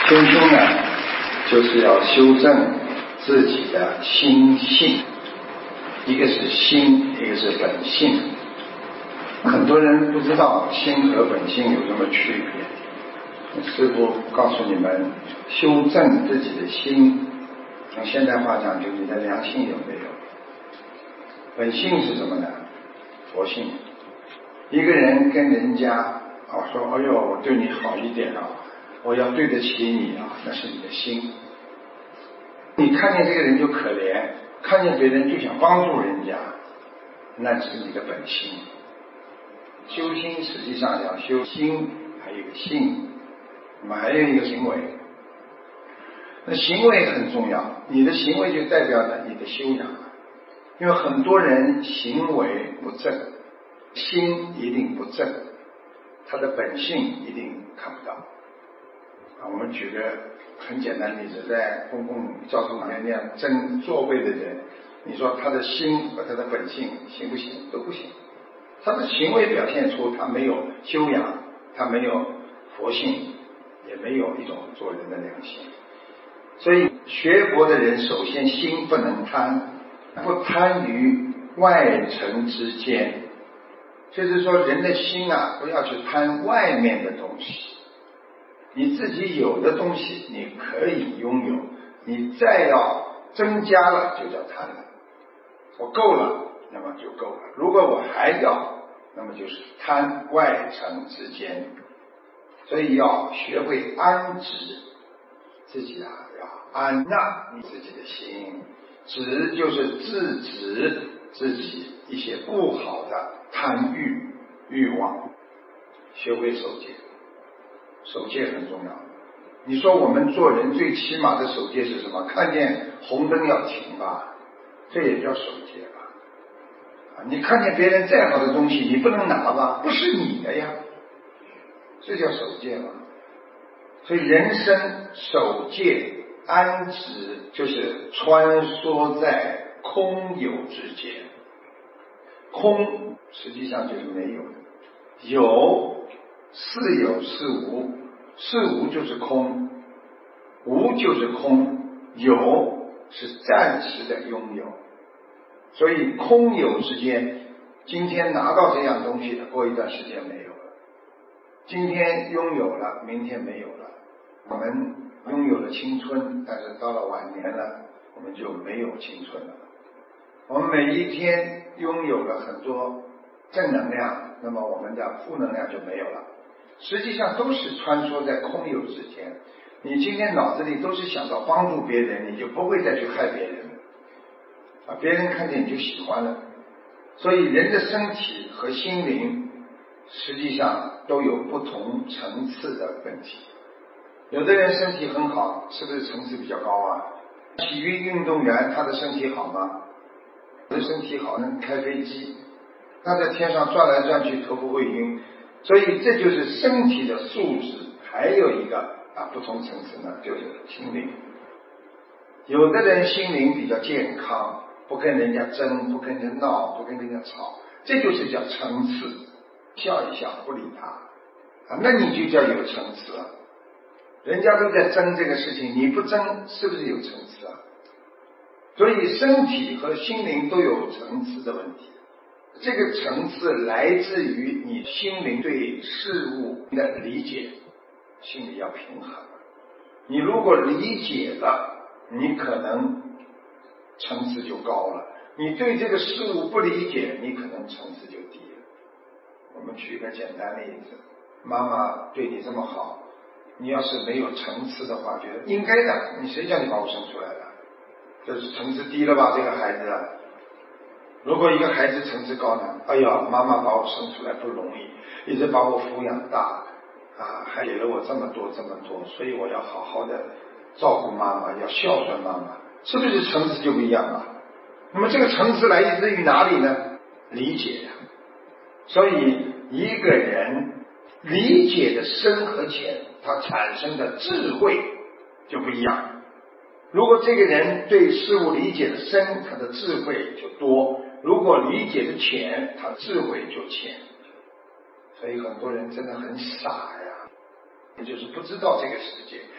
修心呢，就是要修正自己的心性，一个是心，一个是本性。很多人不知道心和本性有什么区别。师父告诉你们，修正自己的心，用现代话讲，就是你的良心有没有？本性是什么呢？佛性。一个人跟人家说，哎呦，我对你好一点啊，我要对得起你啊，那是你的心。你看见这个人就可怜，看见别人就想帮助人家，那是你的本性。修心实际上要修心，还有一个性，那么还有一个行为。那行为很重要，你的行为就代表了你的修养。因为很多人行为不正，心一定不正，他的本性一定看不到。我们举个很简单的例子，在公共交通那样争座位的人，你说他的心和他的本性行不行？都不行。他的行为表现出他没有修养，他没有佛性，也没有一种做人的良心。所以学佛的人，首先心不能贪，不贪于外尘之间。就是说人的心啊，不要去贪外面的东西，你自己有的东西你可以拥有，你再要增加了就叫贪了。我够了，那么就够了，如果我还要，那么就是贪外尘之间。所以要学会安止自己啊，要安纳你自己的心，止就是制止自己一些不好的贪欲望，学会守戒。守戒很重要。你说我们做人最起码的守戒是什么？看见红灯要停吧，这也叫守戒吧。你看见别人再好的东西你不能拿吧，不是你的呀，这叫守戒吧。所以人生守戒安止，就是穿梭在空有之间。空实际上就是没有的，有是有是无，是无就是空，无就是空，有是暂时的拥有。所以空有之间，今天拿到这样东西的，过一段时间没有了；今天拥有了，明天没有了。我们拥有了青春，但是到了晚年了，我们就没有青春了。我们每一天拥有了很多正能量，那么我们的负能量就没有了。实际上都是穿梭在空有之间。你今天脑子里都是想到帮助别人，你就不会再去害别人了。别人看见你就喜欢了。所以人的身体和心灵实际上都有不同层次的问题。有的人身体很好，是不是层次比较高啊？体育运动员他的身体好吗？有的身体好能开飞机，他在天上转来转去头不会晕。所以这就是身体的素质。还有一个不同层次呢，就是心灵。有的人心灵比较健康，不跟人家争，不跟人家闹，不跟人家吵，这就是叫层次。笑一笑不理他那你就叫有层次了。人家都在争这个事情，你不争是不是有层次啊？所以身体和心灵都有层次的问题。这个层次来自于你心灵对事物的理解，心里要平衡。你如果理解了，你可能层次就高了；你对这个事物不理解，你可能层次就低了。我们举个简单的例子，妈妈对你这么好，你要是没有层次的话，觉得应该的，你谁叫你把我生出来的？这是层次低了吧，这个孩子。如果一个孩子层次高呢，哎呀，妈妈把我生出来不容易，一直把我抚养大还给了我这么多，所以我要好好的照顾妈妈，要孝顺妈妈，是不是层次就不一样了？那么这个层次来自于哪里呢？理解呀。所以一个人理解的深和浅，他产生的智慧就不一样。如果这个人对事物理解的深，他的智慧就多；如果理解的浅，他智慧就浅。所以很多人真的很傻呀，也就是不知道这个世界到底在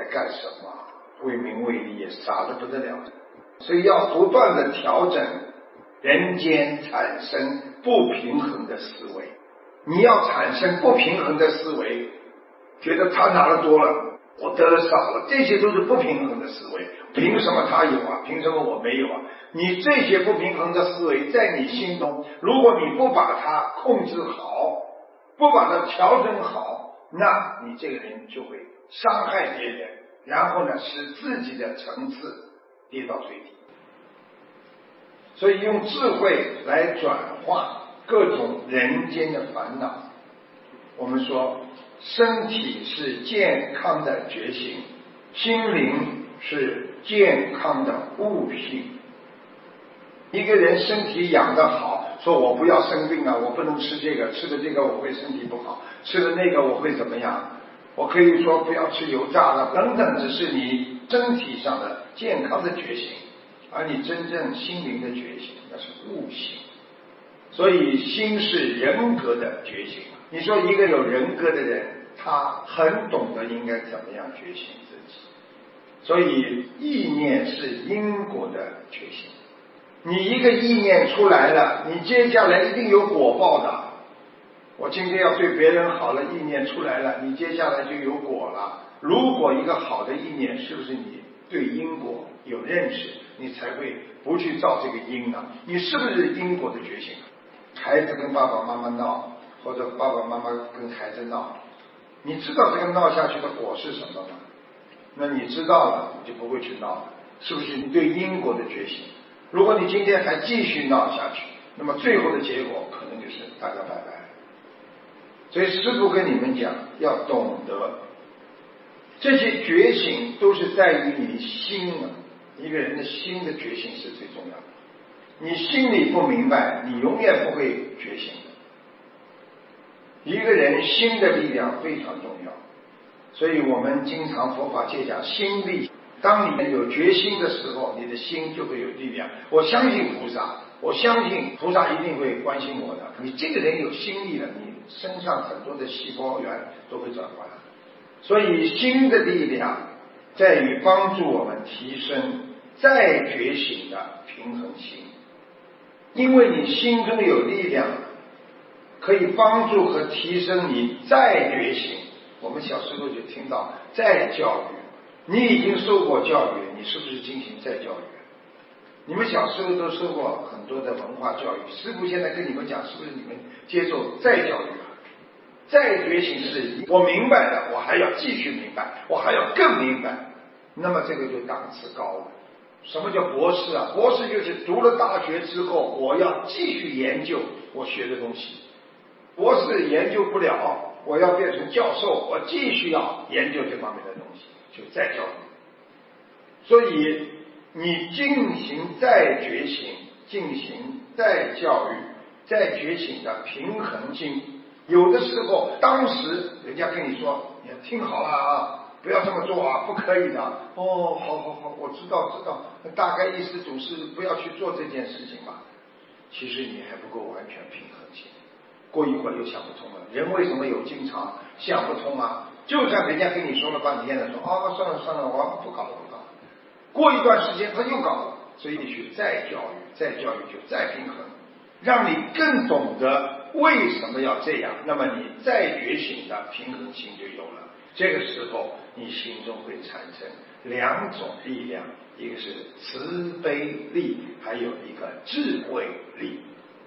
干什么？为名为利也傻得不得了。所以要不断的调整人间产生不平衡的思维。你要产生不平衡的思维，觉得他拿的多了，我得的少了，这些都是不平衡的思维。凭什么他有啊？凭什么我没有啊？你这些不平衡的思维在你心中，如果你不把它控制好，不把它调整好，那你这个人就会伤害别人，然后呢，使自己的层次跌到最低。所以用智慧来转化各种人间的烦恼。我们说身体是健康的觉醒，心灵是健康的悟性。一个人身体养得好，说我不要生病了，我不能吃这个，吃了这个我会身体不好，吃了那个我会怎么样，我可以说不要吃油炸的等等，只是你身体上的健康的觉醒，而你真正心灵的觉醒那是悟性。所以心是人格的觉醒。你说一个有人格的人，他很懂得应该怎么样觉醒自己。所以意念是因果的觉醒。你一个意念出来了，你接下来一定有果报的。我今天要对别人好了，意念出来了，你接下来就有果了。如果一个好的意念，是不是你对因果有认识，你才会不去造这个因呢？你是不是因果的觉醒？孩子跟爸爸妈妈闹，或者爸爸妈妈跟孩子闹，你知道这个闹下去的果是什么吗？那你知道了，你就不会去闹了，是不是你对因果的觉醒？如果你今天还继续闹下去，那么最后的结果可能就是大家拜拜。所以师父跟你们讲，要懂得这些觉醒都是在于你心啊，一个人的心的觉醒是最重要的。你心里不明白，你永远不会觉醒的。一个人心的力量非常重要，所以我们经常佛法界讲心力。当你有决心的时候，你的心就会有力量。我相信菩萨，我相信菩萨一定会关心我的。你这个人有心力了，你身上很多的细胞源都会转换。所以心的力量在于帮助我们提升再觉醒的平衡心。因为你心中有力量，可以帮助和提升你再觉醒。我们小时候就听到再教育，你已经受过教育，你是不是进行再教育？你们小时候都受过很多的文化教育，师父现在跟你们讲，是不是你们接受再教育了？再觉醒是我明白了，我还要继续明白，我还要更明白，那么这个就档次高了。什么叫博士啊？博士就是读了大学之后，我要继续研究我学的东西。博士研究不了，我要变成教授，我继续要研究这方面的东西，就再教育。所以你进行再觉醒，进行再教育，再觉醒的平衡心。有的时候当时人家跟你说，你听好了啊，不要这么做啊，不可以的。哦，好，我知道，大概意思总是不要去做这件事情吧。其实你还不够完全平衡心，过一会儿又想不通了。人为什么有经常想不通啊？就算人家跟你说了半天了，说算了，我不搞了。过一段时间他又搞了，所以你去再教育就再平衡，让你更懂得为什么要这样，那么你再觉醒的平衡心就有了。这个时候你心中会产生两种力量，一个是慈悲力，还有一个智慧力。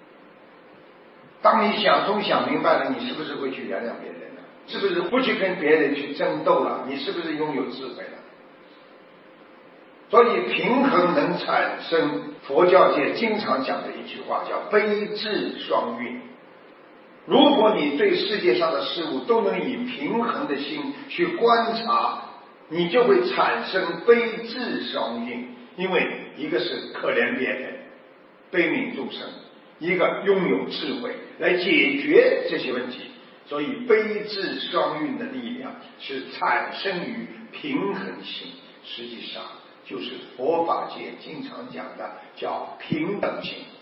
当你想通想明白了，你是不是会去原谅别人了？是不是不去跟别人去争斗了？你是不是拥有智慧了？所以平衡能产生佛教界经常讲的一句话，叫悲智双运。如果你对世界上的事物都能以平衡的心去观察，你就会产生悲智双运。因为一个是可怜别人，悲悯众生，一个拥有智慧来解决这些问题。所以悲智双运的力量是产生于平衡心，实际上就是佛法界经常讲的叫平等心。